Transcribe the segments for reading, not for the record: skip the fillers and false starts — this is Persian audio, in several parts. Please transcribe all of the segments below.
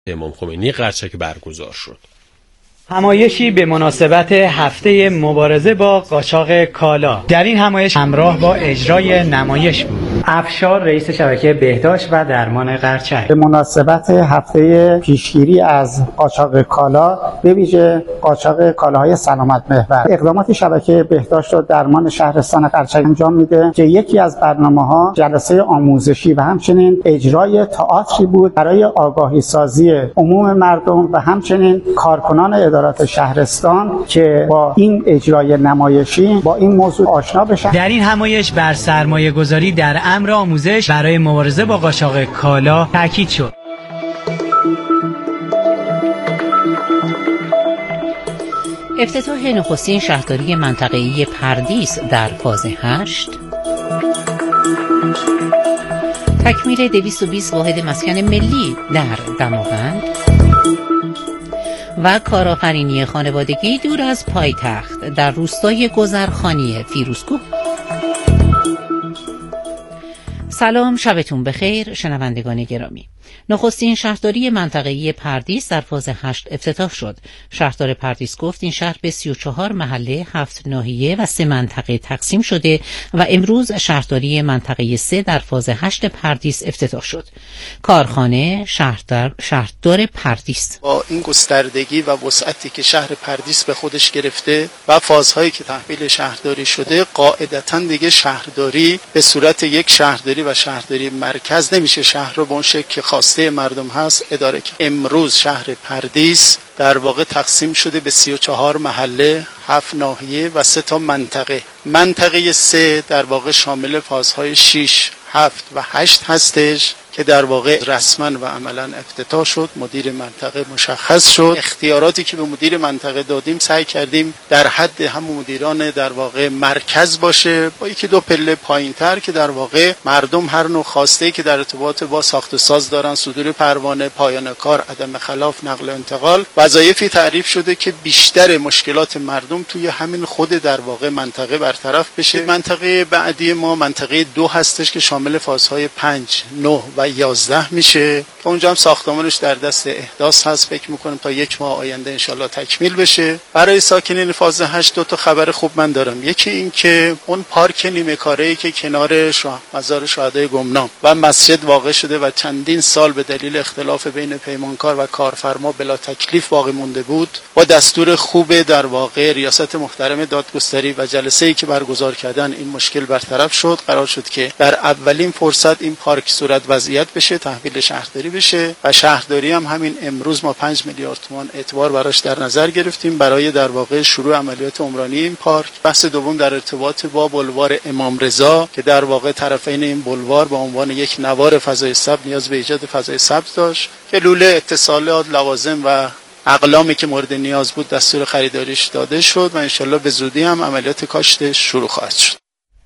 امام خمینی قرچک برگزار شد. همایشی به مناسبت هفته مبارزه با قاچاق کالا. در این همایش همراه با اجرای نمایش بود افشار رئیس شبکه بهداشت و درمان قرچک. به مناسبت هفته پیشگیری از قاچاق کالا، به ویژه قاچاق کالاهای سلامت محور، اقدامات شبکه بهداشت و درمان شهرستان قرچک انجام میده که یکی از برنامه‌ها جلسه آموزشی و همچنین اجرای تئاتری بود برای آگاهی سازی عموم مردم و همچنین کارکنان ادارات شهرستان که با این اجرای نمایشی با این موضوع آشنا بشن. در این همایش بر سرمایه‌گذاری در امر آموزش برای مبارزه با قاچاق کالا تاکید شد. افتتاح نخستین شهرداری منطقه‌ای پردیس در فاز 8، تکمیل 220 واحد مسکن ملی در دماوند و کارآفرینی خانوادگی دور از پایتخت در روستای گذرخانی فیروزکوه. سلام، شبتون بخیر شنوندگان گرامی. نخستین شهرداری منطقه‌ای پردیس در فاز 8 افتتاح شد. شهردار پردیس گفت این شهر به 34 محله، 7 ناحیه و 3 منطقه تقسیم شده و امروز شهرداری منطقه 3 در فاز 8 پردیس افتتاح شد. کارخانه شهردار پردیس با این گستردگی و وسعتی که شهر پردیس به خودش گرفته و فازهایی که تحویل شهرداری شده، قاعدتاً دیگه شهرداری به صورت یک شهرداری و شهرداری مرکز نمیشه شهر رو به اون شکل که خواسته مردم هست اداره کرد. امروز شهر پردیس در واقع تقسیم شده به 34 محله، 7 ناحیه و 3 تا منطقه. منطقه 3 در واقع شامل فازهای 6، 7 و 8 هستش که در واقع رسما و عملا افتتاح شد. مدیر منطقه مشخص شد. اختیاراتی که به مدیر منطقه دادیم سعی کردیم در حد همون مدیران در واقع مرکز باشه، با یکی دو پله پایین‌تر که در واقع مردم هر نوع خواسته‌ای که در ارتباط با ساخت و ساز دارن، صدور پروانه، پایان کار، عدم خلاف، نقل و انتقال، وظایفی تعریف شده که بیشتر مشکلات مردم توی همین خود در واقع منطقه برطرف بشه. منطقه بعدی ما منطقه 2 هستش که شامل فازهای 5، 9 و 11 میشه که اونجا هم ساختمانش در دست احداث هست. فکر میکنم تا 1 ماه آینده انشالله تکمیل بشه. برای ساکنین فاز 8 2 تا خبر خوب من دارم. یکی این که اون پارک نیمه کاره‌ای که کنار مزار شهدای گمنام و مسجد واقع شده و چندین سال به دلیل اختلاف بین پیمانکار و کارفرما بلا تکلیف باقی مونده بود، با دستور خوب در واقع ریاست محترم دادگستری و جلسه‌ای که برگزار کردن این مشکل برطرف شد. قرار شد که در اولین فرصت این پارک صورت وضعیت بشه، تحویل شهرداری بشه و شهرداری هم همین امروز ما 5 میلیارد تومان اعتبار براش در نظر گرفتیم برای در واقع شروع عملیات عمرانی این پارک. بحث دوم در ارتباط با بلوار امام رضا که در واقع طرفین این بلوار به عنوان یک نوار فضای سبز نیاز به ایجاد فضای سبز داشت که لوله، اتصالات، لوازم و اقلامی که مورد نیاز بود دستور خریداریش داده شد و انشالله به زودی هم عملیات کاشتش شروع خواهد شد.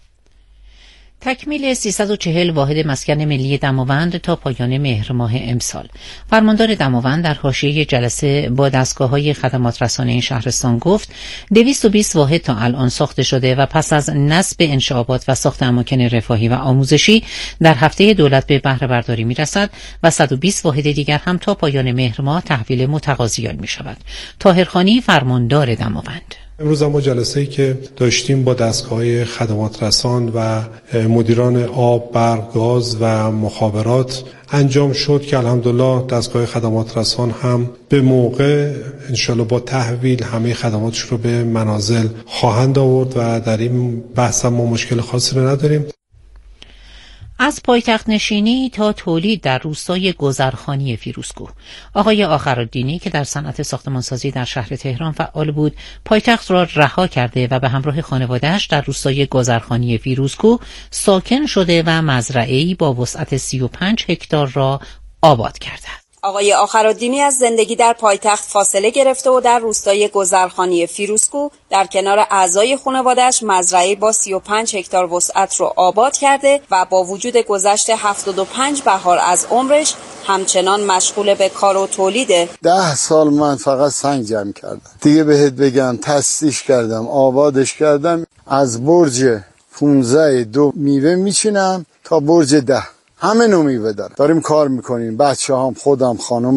تکمیل 340 واحد مسکن ملی دماوند تا پایان مهر ماه امسال. فرماندار دماوند در حاشیه جلسه با دستگاه‌های خدمات رسانه این شهرستان گفت 220 واحد تا الان ساخته شده و پس از نصب انشعابات و ساخت اماکن رفاهی و آموزشی در هفته دولت به بهره برداری می‌رسد و 120 واحد دیگر هم تا پایان مهر ماه تحویل متقاضیان می‌شود. طاهرخانی فرماندار دماوند: امروز ما جلسه‌ای که داشتیم با دستگاه‌های خدمات رسان و مدیران آب، برق، گاز و مخابرات انجام شد که الحمدلله دستگاه خدمات رسان هم به موقع انشالله با تحویل همه خدماتش رو به منازل خواهند آورد و در این بحث ما مشکل خاصی رو نداریم. از پایتخت نشینی تا تولید در روستای گذرخانی فیروزکوه. آقای آخرالدینی که در صنعت ساختمانسازی در شهر تهران فعال بود، پایتخت را رها کرده و به همراه خانواده‌اش در روستای گذرخانی فیروزکوه ساکن شده و مزرعه‌ای با وسعت 35 هکتار را آباد کرده. آقای آخرالدینی از زندگی در پایتخت فاصله گرفته و در روستای گذرخانی فیروزکوه در کنار اعضای خانواده‌اش مزرعه‌ای با 35 هکتار وسعت رو آباد کرده و با وجود گذشت 75 بهار از عمرش همچنان مشغول به کار و تولیده. 10 سال من فقط سنگ جمع کردم. دیگه بهت بگم تسلیش کردم، آبادش کردم. از برج 15 2 میوه میچینم تا برج 10. همه نوع میوه داریم کار میکنیم. بچه هم، خودم، خانومم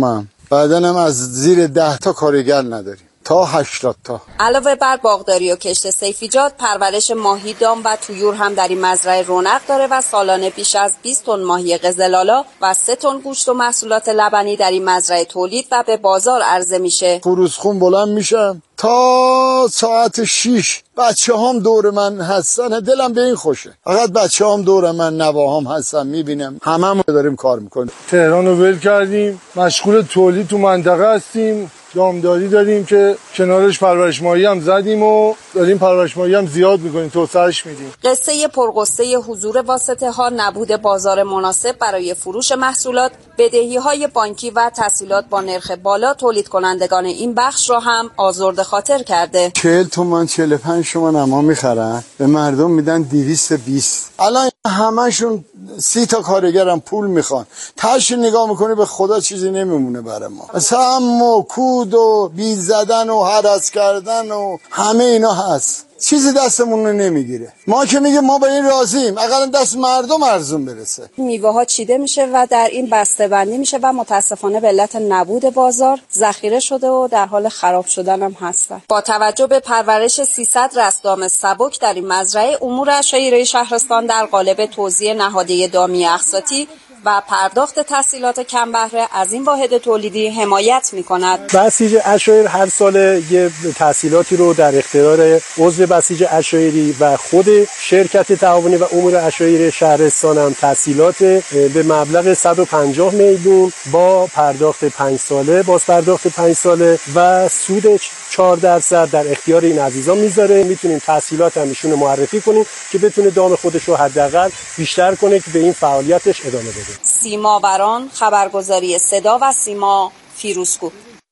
بعداً هم از زیر 10 تا کارگر نداریم تا 80 تا. علاوه بر باغداری و کشت سیفیجات، پرورش ماهی، دام و طیور هم در این مزرعه رونق داره و سالانه بیش از 20 تن ماهی قزلالا و 3 تن گوشت و محصولات لبنی در این مزرعه تولید و به بازار عرضه میشه. فروزخون بلند میشم تا ساعت 6 بچه‌هام دور من هستن، دلم به این خوشه. فقط بچه‌هام دور من، نواهام هستن، میبینم هممون داریم کار میکنیم. تهران رو ول کردیم، مشغول تولید تو منطقه هستیم. دامداری داریم که کنارش پرورش ماهی هم زدیم و داریم پرورش ماهی هم زیاد میکنیم، توسعه‌اش میدیم. قصه پرغصه حضور واسطه ها، نبود بازار مناسب برای فروش محصولات، بدهی‌های بانکی و تسهیلات با نرخ بالا تولید کنندگان این بخش را هم آزرده خاطر کرده. 40 تومان 45 تومان اما میخرن، به مردم میدن 220. الان همشون 30 تا کارگرم پول میخوان. تاش نگاه میکنی به خدا چیزی نمیمونه برای ما. مثلا کود و بیل زدن و هرس کردن و همه اینا هست. چیزی دستمون رو نمیگیره. ما که میگه ما به این راضیم، اقلا دست مردم ارزون برسه. میوه ها چیده میشه و در این بسته بندی میشه و متاسفانه به علت نبود بازار ذخیره شده و در حال خراب شدن هم هستن. با توجه به پرورش 300 رستام سبک در این مزرعه، امور عشایری شهرستان در قالب توزیع نهادی دامی اقساطی و پرداخت تسهیلات کم بهره از این واحد تولیدی حمایت می‌کند. بسیج عشایر هر سال یه تسهیلاتی رو در اختیار عضو بسیج عشایری و خود شرکت تعاونی و امور عشایری شهرستان هم تسهیلات به مبلغ 150 میلیون با پرداخت 5 ساله، باز پرداخت 5 ساله و سود 4% در اختیار این عزیزان میذاره. میتونیم تسهیلات هم ایشون معرفی کنیم که بتونه دام خودش رو حداقل بیشتر کنه که به این فعالیتش ادامه بده. سیما بران، خبرگزاری صدا و سیما، فیروزکو.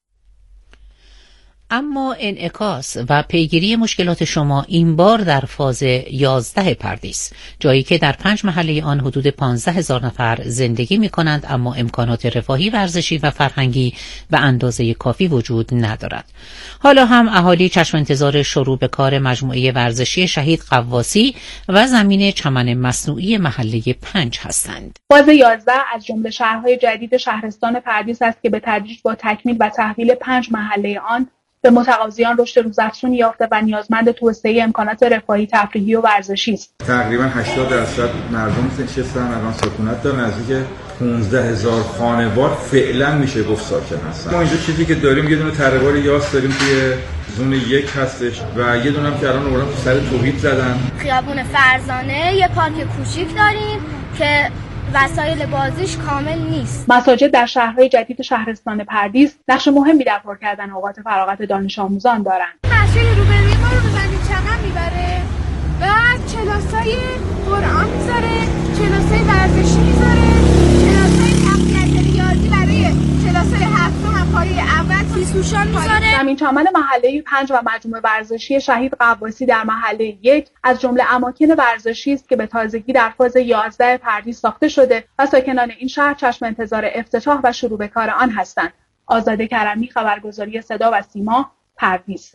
اما انعکاس و پیگیری مشکلات شما این بار در فاز 11 پردیس، جایی که در 5 محله آن حدود 15,000 نفر زندگی می کنند اما امکانات رفاهی، ورزشی و فرهنگی به اندازه کافی وجود ندارد. حالا هم اهالی چشم انتظار شروع به کار مجموعه ورزشی شهید قواسی و زمین چمن مصنوعی محله 5 هستند. فاز 11 از جمله شهرهای جدید شهرستان پردیس است که به تدریج با تکمیل و تحویل 5 محله آن به متقاضیان رشد روزافزونی یافته و نیازمند توسعه امکانات رفاهی، تفریحی و ورزشی است. تقریبا 80% مردم نشستن، الان سکونت دارن، نزدیک 15,000 خانوار فعلا میشه گفت ساکن هستن. ما اینجا چیزی که داریم یه دونه تره‌بار یاس داریم توی زون 1 هستش و یه دونه هم که الان اومدن تو سر توحید زدن. خیابون فرزانه یه پارک کوچیک داریم که وسایل بازیش کامل نیست. مساجد در شهرهای جدید شهرستان پردیس نقش مهمی در پر کردن اوقات فراغت دانش آموزان دارند. مسجد روبروی ما رو به زمین چمن میبره و کلاسای قرآن میذاره، کلاسای ورزشی میذاره، کلاسای تقویت ریاضی برای کلاسای هفتم پایه اول فیزیوشان میذاره. زمین چمن محله 5 و مجموعه ورزشی شهید قواسی در محله 1 از جمله اماکن ورزشی است که به تازگی در فاز 11 پردیس ساخته شده و ساکنان این شهر چشم انتظار افتتاح و شروع به کار آن هستند. آزاده کرمی، خبرگزاری صدا و سیما، پردیس.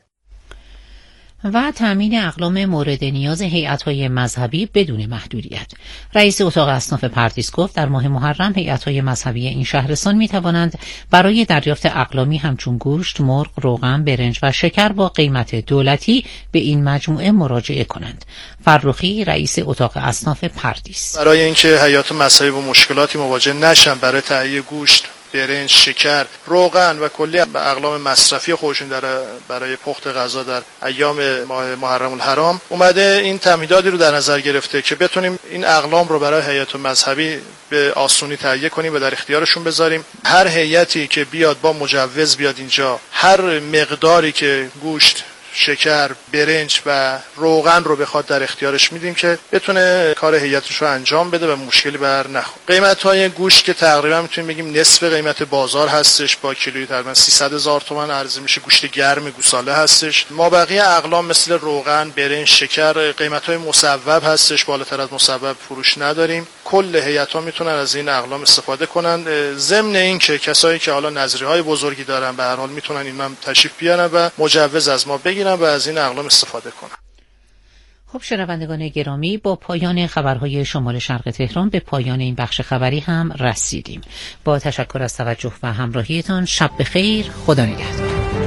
و تامین اقلام مورد نیاز هیئت‌های مذهبی بدون محدودیت. رئیس اتاق اصناف پردیس گفت در ماه محرم هیئت‌های مذهبی این شهرستان می‌توانند برای دریافت اقلامی همچون گوشت، مرغ، روغن، برنج و شکر با قیمت دولتی به این مجموعه مراجعه کنند. فرخی، رئیس اتاق اصناف پردیس: برای اینکه هیئات مذهبی با مشکلاتی مواجه نشن برای تهیه گوشت، برنج، شکر، روغن و کلی اقلام مصرفی خودشون برای پخت غذا در ایام ماه محرم الحرام اومده این تمهیداتی رو در نظر گرفته که بتونیم این اقلام رو برای هیئت مذهبی به آسونی تهیه کنیم و در اختیارشون بذاریم. هر هیئتی که بیاد با مجوز بیاد اینجا، هر مقداری که گوشت، شکر، برنج و روغن رو بخواد در اختیارش میدیم که بتونه کار هیئتش رو انجام بده و مشکلی بر نخوره. قیمت‌های گوشت که تقریبا میتونیم بگیم نصف قیمت بازار هستش، با کیلویی تقریبا 300,000 تومان عرضه میشه. گوشت گرم گوساله هستش. ما بقیه اقلام مثل روغن، برنج، شکر قیمت‌های مصوب هستش، بالاتر از مصوب فروش نداریم. کل هیئت‌ها میتونن از این اقلام استفاده کنن. ضمن این که کسایی که حالا نظریه‌های بزرگی دارن به هر حال میتونن اینم تشریف بیارن و مجوز از ما بگیرن و از این اقلام استفاده کنن. خب شنوندگان گرامی، با پایان خبرهای شمال شرق تهران به پایان این بخش خبری هم رسیدیم. با تشکر از توجه و همراهیتان، شب بخیر، خدا نگهدار.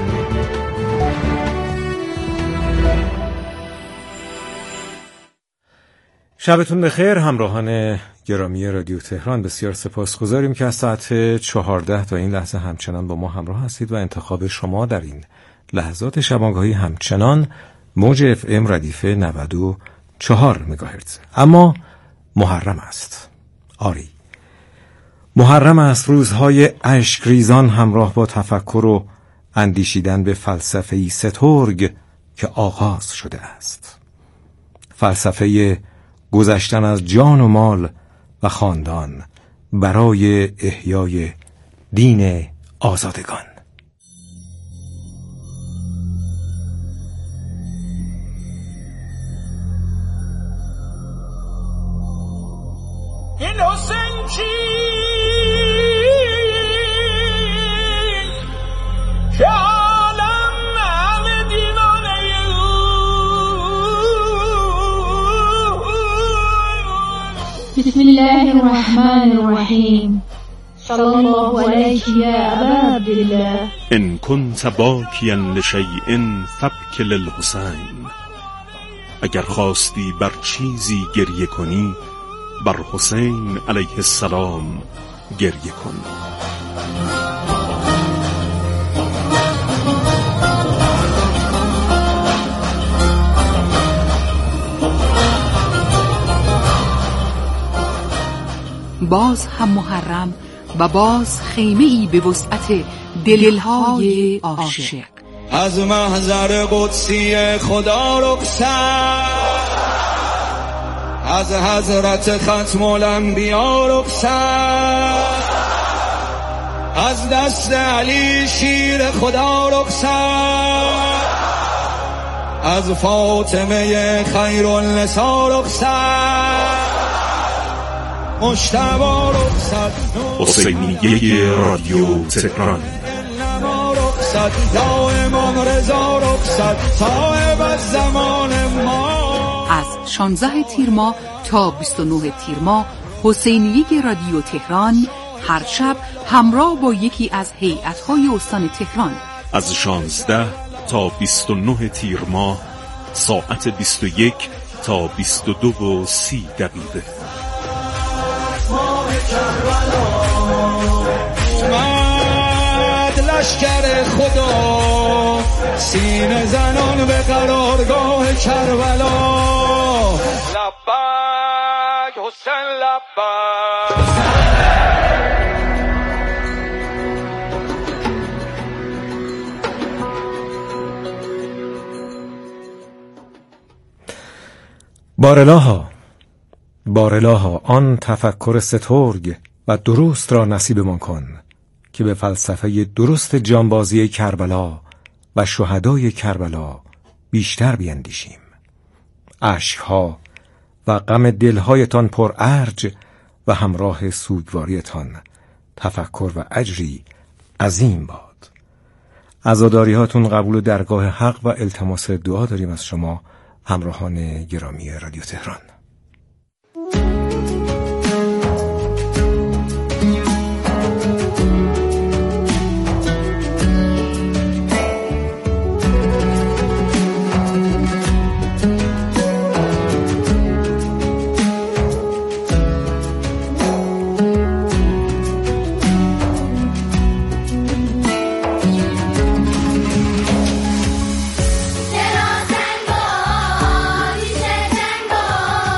شبتون بخیر همراهان گرامی رادیو تهران. بسیار سپاسگزاریم که از ساعت 14 تا این لحظه همچنان با ما همراه هستید و انتخاب شما در این لحظات شبانگاهی همچنان موج FM ردیف 94 مگاهرتز. اما محرم است. آری، محرم است، روزهای اشکریزان همراه با تفکر و اندیشیدن به فلسفه‌ای سترگ که آغاز شده است. فلسفه گذشتن از جان و مال و خاندان برای احیای دین آزادگان. این حسین چی که عالم همه دیوانه بسم الله الرحمن الرحیم صلی الله علیک یا ابا عبدالله ان كنت باکیا لشیء فابک للحسین. اگر خواستی بر چیزی گریه کنی، بر حسین علیه السلام گریه کن. باز هم محرم و باز خیمه‌ای به وسعت دلهای عاشق. از محضر قدسی خدا رخصت، از حضرت ختم الانبیا رخصت، از دست علی شیر خدا رخصت، از فاطمه خیر النساء رخصت، مجتبی رخصت، حسینیه رادیو تهران. یا امام رضا رخصت، صاحب الزمان ما. از 16 تیر ماه تا 29 تیر ماه حسینیه رادیو تهران هر شب همراه با یکی از هیئت‌های استان تهران از 16 تا 29 تیر ماه ساعت 21 تا 22:30. لشکر خدا سینه زنان به قرارگاه کربلا. لبک حسین لبک. بارالها آن تفکر سترگ و درست را نصیبمان کن که به فلسفه درست جانبازی کربلا و شهدای کربلا بیشتر بیندیشیم. اشکها و غم دلهایتان پر ارج و همراه سوگواریتان تفکر و اجری عظیم باد. عزاداری هاتون قبول درگاه حق و التماس دعا داریم از شما همراهان گرامی رادیو تهران. چرا زنگار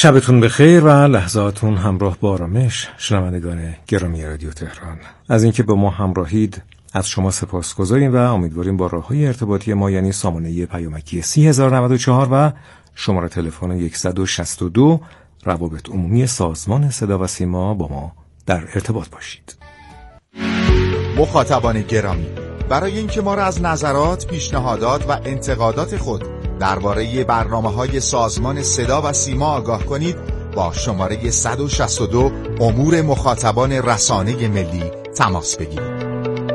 شبتون بخیر و لحظاتون همراه با آرامش. شنوندگان گرامی رادیو تهران، از اینکه با ما همراهید از شما سپاسگزاریم و امیدواریم با راههای ارتباطی ما، یعنی سامانه پیامکی 30094 و شماره تلفن 162 روابط عمومی سازمان صدا و سیما با ما در ارتباط باشید. مخاطبان گرامی، برای اینکه ما را از نظرات، پیشنهادات و انتقادات خود درباره برنامه‌های سازمان صدا و سیما آگاه کنید، با شماره 162 امور مخاطبان رسانه ملی تماس بگیرید.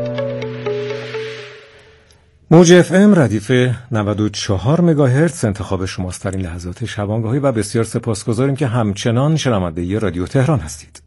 موج FM ردیف 94 مگاهرتز انتخاب شماست در این لحظات شبانگاهی و بسیار سپاسگزاریم که همچنان شنونده رادیو تهران هستید.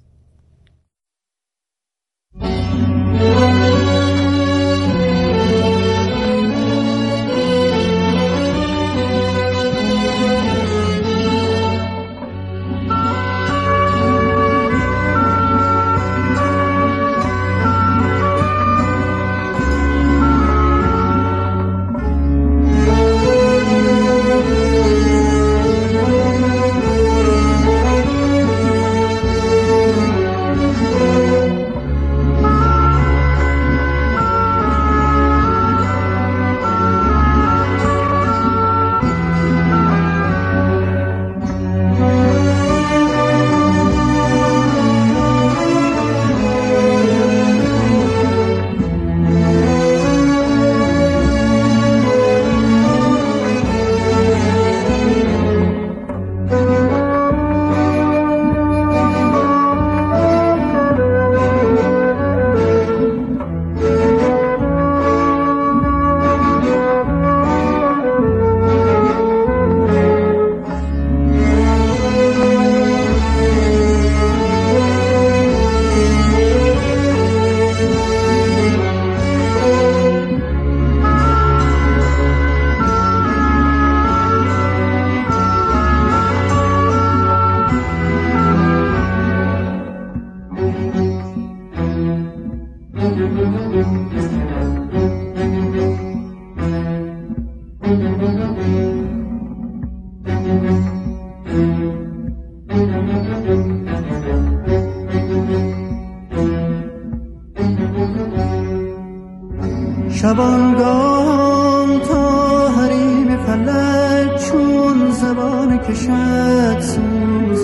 شبانگاه تا حریم فلک چون زبان کشد سوز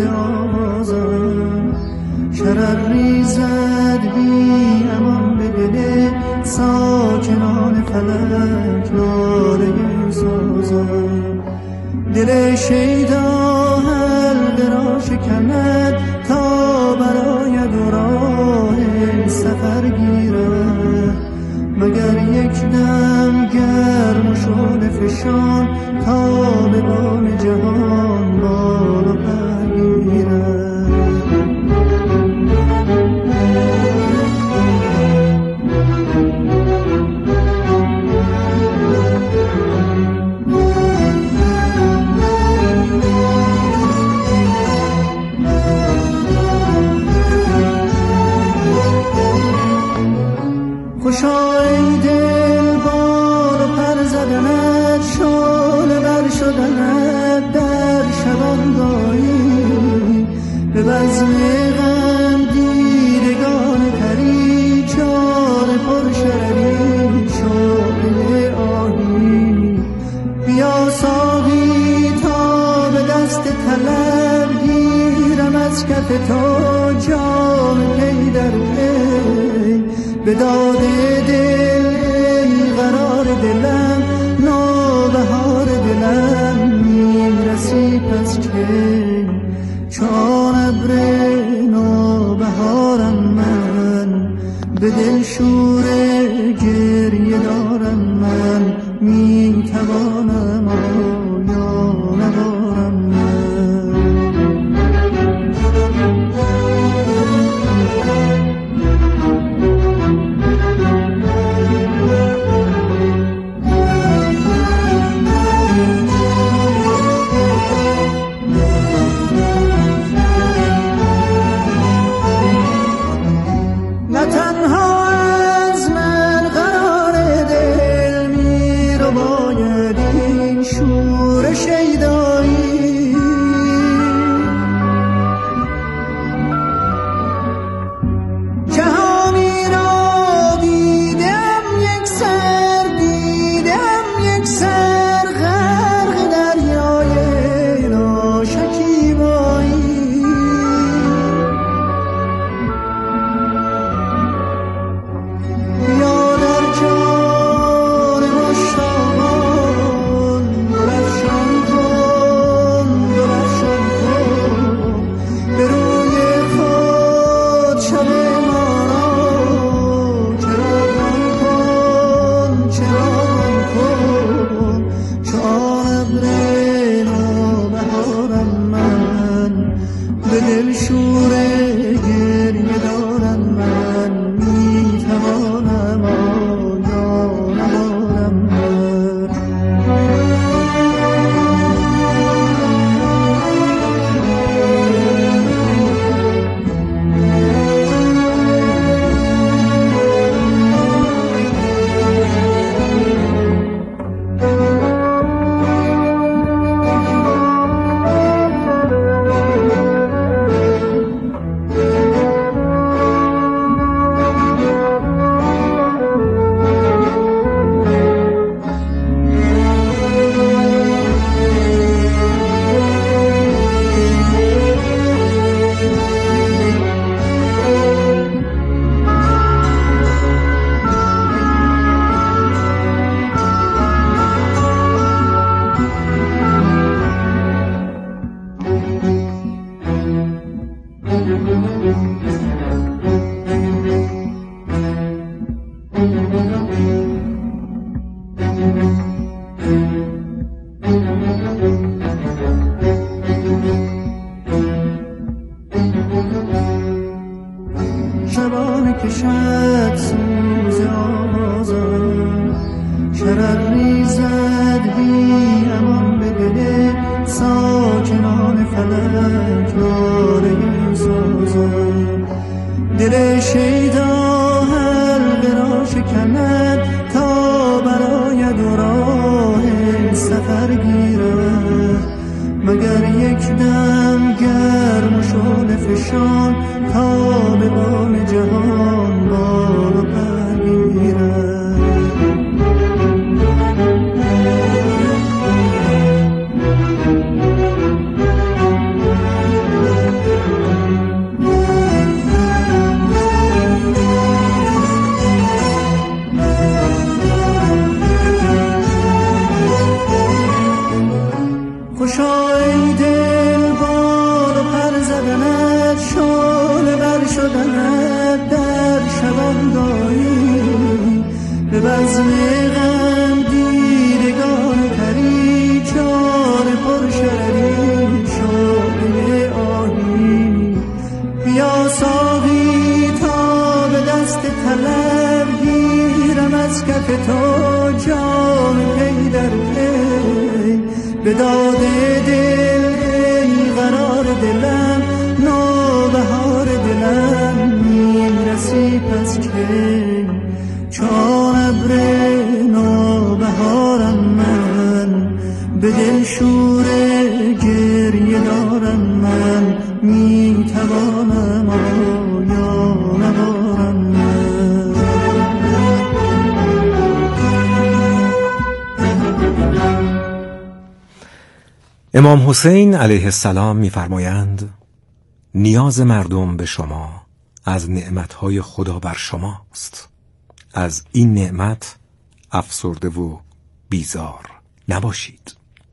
آوازم، شرر ریزد بی امان به دل ساکنان فلک ناله سازم. دل شیدا حلقه را شکند تا برای راه سفر گیرد، مگر یک دم گرم و شعله فشان تا به بام جهان بالا پر گیرد. خوشا ای دل بال و پر زدنت، شعله بر شدنت در شبانگاهی، به بزم غم دیدگان تری چار پر شرری شعله آهی. بیا ساقی تا به دست طلب گیرم از کف تو جام پی در پی، به داد دل ای قرار دلم نوبهار دلم میرسی پس که چون ابر نوبهارم من، به دل شور گریه دارم من، میتوانم آیا ندارم من. شور درخشان تا به بام جهان بال و پر گیرد. خوشا ای دل بال و پر زدنت، شعله بر شدنت در شبانگاهی، به بزم غم دیدگان پری جان پر شرری شعله آهی. بیا ساقی تا به دست طلب گیرم از کف تو جام پی در پی، به داد دل ای قرار دلم نوبهار دلم میرسی پس که چون ابر نوبهارم من، به دل شور گریه دارم من، میتوانم آیا نبارم من. امام حسین علیه السلام می‌فرمایند نیاز مردم به شما از نعمتهای خدا بر شماست. از این نعمت افسرده و بیزار نباشید.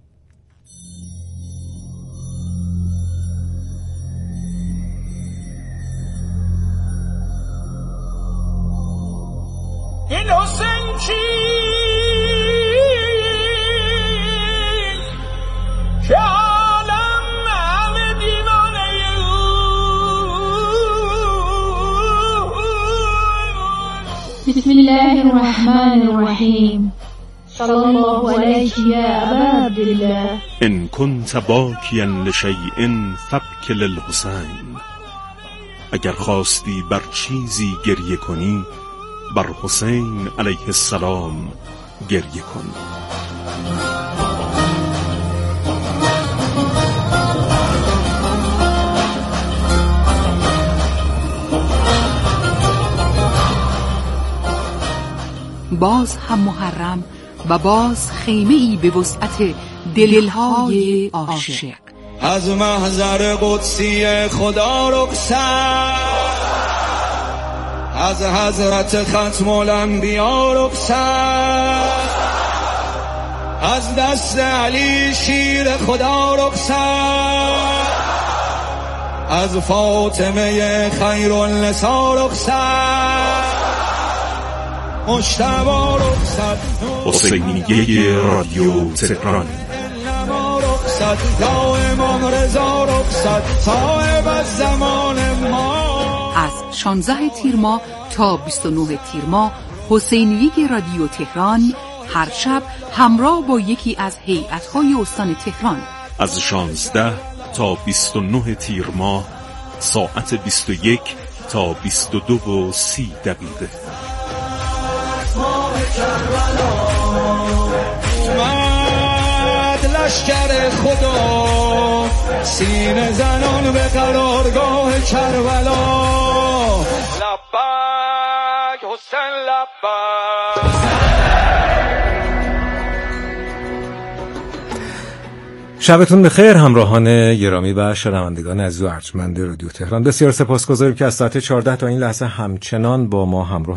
این حسین چی که عالم همه دیوانه بسم الله الرحمن الرحیم صلی الله علیک یا ابا عبدالله. ان كنت باکیا لشیء فابک للحسین. اگر خواستی بر چیزی گریه کنی بر حسین علیه السلام گریه کن. باز هم محرم و باز خیمه‌ای به وسعت دلهای عاشق. از محضر قدسی خدا رخصت، از حضرت ختم الانبیا رخصت، از دست علی شیر خدا رخصت، از فاطمه خیر النساء رخصت، مجتبی رخصت، حسینیه رادیو تهران. رخصت یا امام رضا رخصت، صاحب الزمان ما. از 16 تیر ماه تا 29 تیر ماه حسینیه رادیو تهران هر شب همراه با یکی از هیئت‌های استان تهران از 16 تا 29 تیر ماه ساعت 21 تا 22:30 دقیقه. لشکر خدا سینه زنان به قرارگاه کربلا. لبک حسین لبک. شبتون بخیر همراهان گرامی و شنوندگان عزیز و ارجمند رادیو تهران. بسیار سپاسگزاریم که از ساعت 14 تا این لحظه همچنان با ما همراه